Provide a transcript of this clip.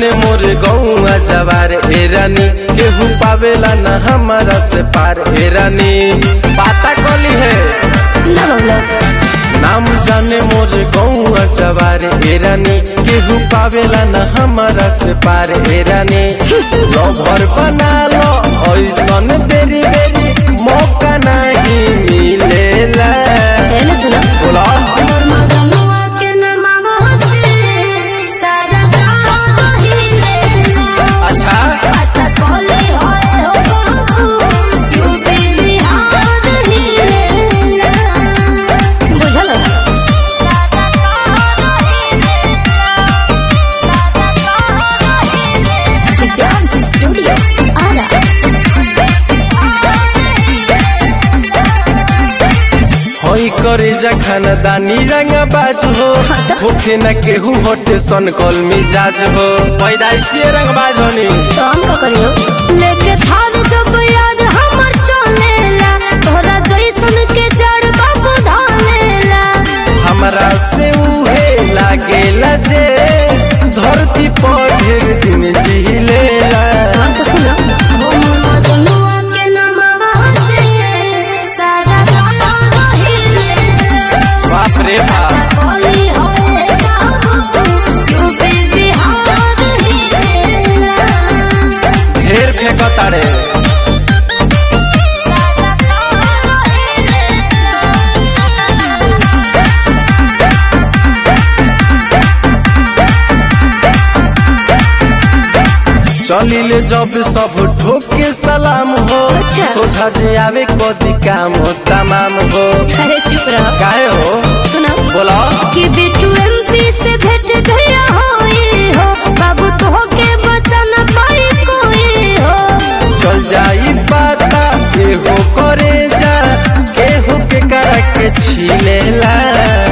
जाने मोर गौआ जवार ए रानी, केहू पावेला न हमारा से पार ए रानी। पाता कोली है नाम जाने मोर गौआ जवार ए रानी, केहू पावेला न हमारा से पार ए रानी। घर बना लो ऐसन बेरी बेरी मौका नहीं मिलेला। बोला अच्छा होई करे जा खानदानी रंगा बाज हो, होखे न केहू होटे सन कल मिजाज हो। पैदाइशी रंग बाज होनी तो हम का करियो लेके थार जब याद हमर चलेला, तोरा जैसन के जड़ बाबू धानेला। हमरा से उहे लागेला जे धरती पर ढेर दिन जिलेला। हम तो सुनो हम मजनुआ के नमवा से सारा गाना हिले। बाप रे बाप कोली होए बाबू यू बेबी हाथ हिलेला। ढेर फेंकता रे। चलिले जब सब ठोक के सलाम हो, अच्छा। सोझा जे आवे कदी काम हो तमाम हो। अरे चुप रहो काहे हो सुनो बोला कि बिट्टू एमपी से भेंट गया होई हो, बाबू तो के बचन पाई कोई हो। चल जाई पता केहू करे जा, केहू के करा के छीलेला।